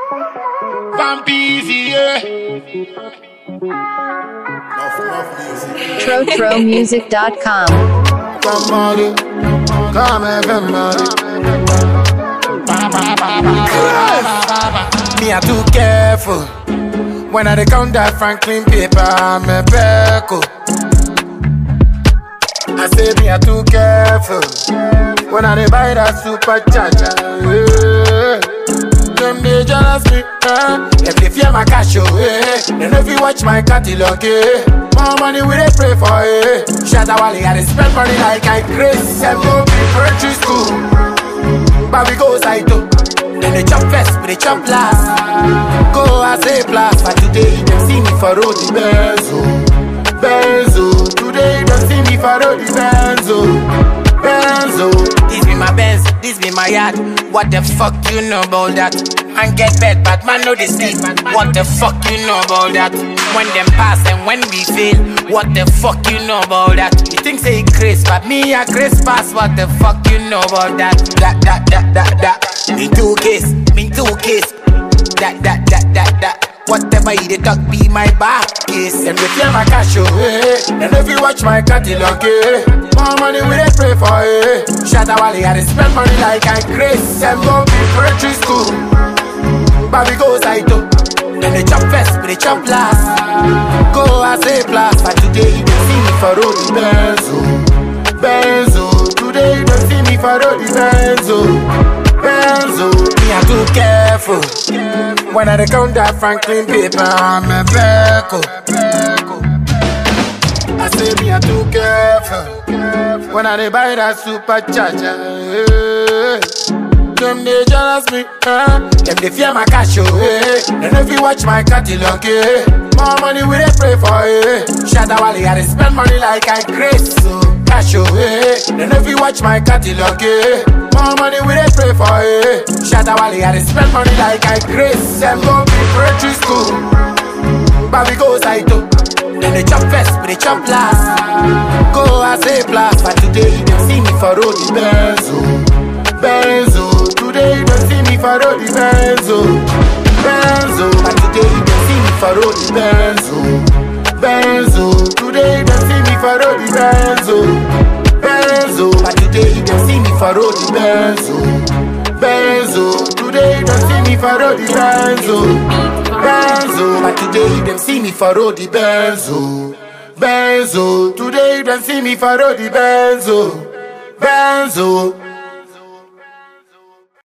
Vampisi, yeah. TroTroMusic.com. Somebody, come everybody. Me are too careful when I count that Franklin paper. I'm a peckle. I say me are too careful when I buy that supercharger. Yeah. Them they jealous me, If they fear my cash, then if you watch my catalog, more money we they pray for, Shatta Wale, I they spend money like I crazy. And go be country school, but we go Saito. Then they chop first, but they chop last. Go as a blast, but today you don't see me for road the Benzo. Benzo, today you don't see me for road the Benzo. Benzo, this be my Benz, this be my yard. What the fuck you know about that? Man get bed, but man know they sleep. What the fuck you know about that? When them pass and when we fail, what the fuck you know about that? You think say Chris, but me a Chris pass. What the fuck you know about that? That. Me two case. That. Whatever you talk be my back case. And we fear my cash, And if you watch my catalog, more money we they pray for, Shatta Wale, I they spend money like I crazy. And go be country school, but we go Saito. Then they chop first, but they chop last. Go as a blast, but today you don't see me for road the Benzo. Today you don't see me for road the Benzo. Me I'm too careful when I count that Franklin paper. I'm a peckle. I say me I'm too careful when I buy that supercharger. Them they jealous me, Them they fear my cash, And if you watch my catalog, more money we they pray for, Shatta Wale, I they spend money like I crazy. So cash, And if you watch my catalog, more money we they pray for, Shatta Wale, I they spend money like I crazy. Them go be country school, but we go Saito. Then they chop first, but they chop last. Go as a blast, but today you don't see me for road the Benzo. Today you don't see me for road the Benzo. But today you don't see me for road the Benzo. Today you don't see me for road the Benzo. But today you don't see me for road the Benzo. Today you don't see me for road the Benzo. But today you don't see me for road the Benzo. Today you don't see me for road the Benzo.